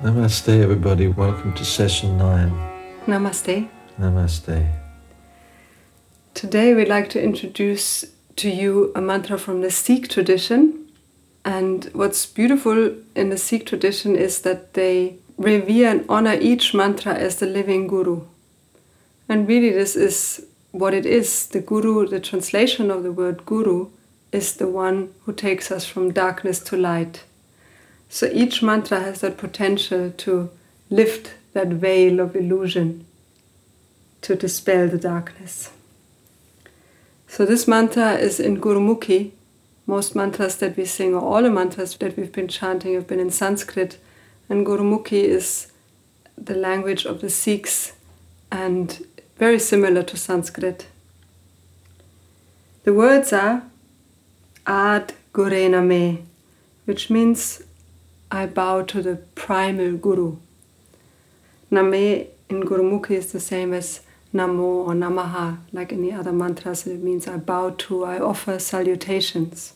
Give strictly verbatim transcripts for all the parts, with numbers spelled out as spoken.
Namaste, everybody. Welcome to session nine. Namaste. Namaste. Today we'd like to introduce to you a mantra from the Sikh tradition. And what's beautiful in the Sikh tradition is that they revere and honor each mantra as the living guru. And really this is what it is. The guru, the translation of the word guru, is the one who takes us from darkness to light. So each mantra has that potential to lift that veil of illusion, to dispel the darkness. So this mantra is in Gurumukhi. Most mantras that we sing, or all the mantras that we've been chanting, have been in Sanskrit. And Gurumukhi is the language of the Sikhs and very similar to Sanskrit. The words are Ad Gure Name, which means I bow to the primal Guru. Name in Gurumukhi is the same as Namo or Namaha, like in the other mantras. It means I bow to, I offer salutations.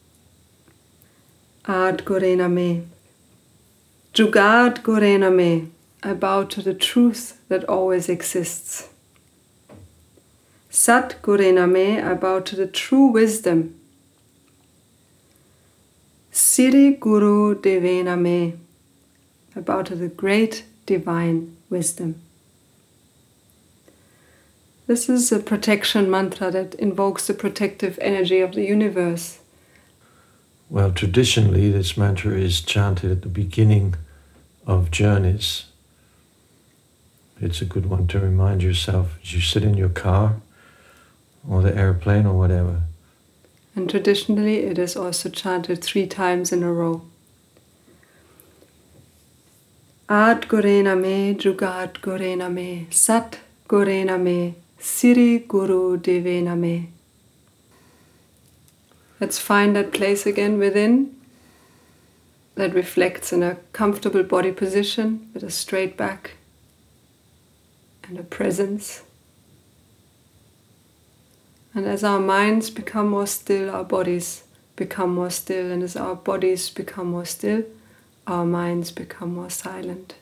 Ad Gure Name. Jugat Gure Name. I bow to the truth that always exists. Sat Gure Name. I bow to the true wisdom. Siri Guru Deve Name. I bow to the great divine wisdom. This is a protection mantra that invokes the protective energy of the universe. Well, traditionally, this mantra is chanted at the beginning of journeys. It's a good one to remind yourself as you sit in your car or the airplane or whatever. And traditionally, it is also chanted three times in a row. Ad Gure Name, Jugat Gure Name, Sat Gure Name, Siri Guru Deve Name. Let's find that place again within that reflects in a comfortable body position with a straight back and a presence. And as our minds become more still, our bodies become more still. And as our bodies become more still, our minds become more silent.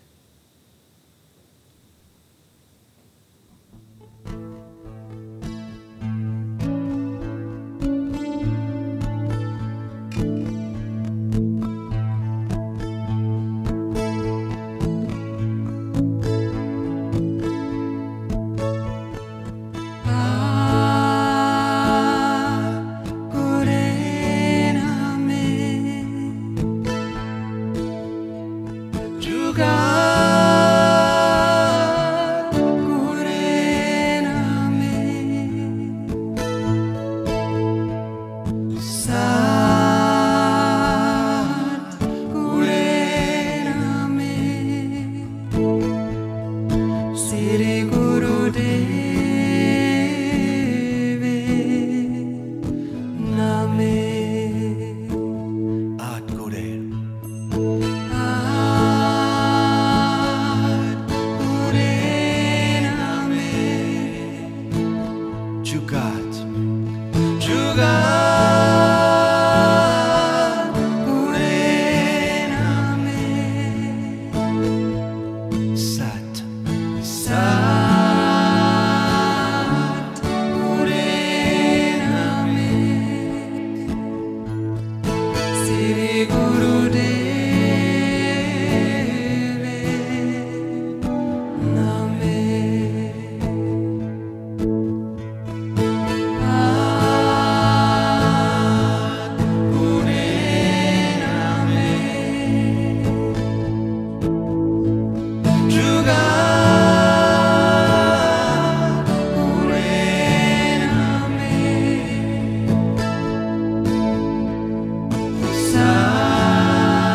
Sa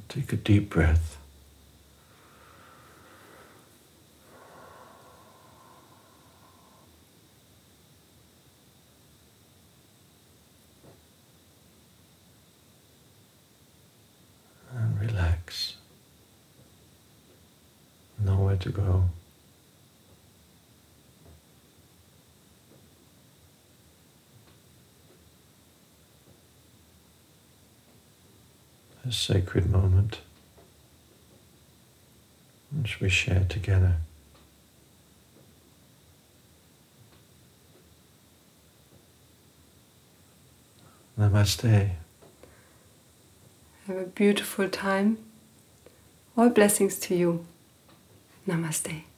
Take a deep breath. And relax. Nowhere to go. A sacred moment which we share together. Namaste. Have a beautiful time. All blessings to you. Namaste.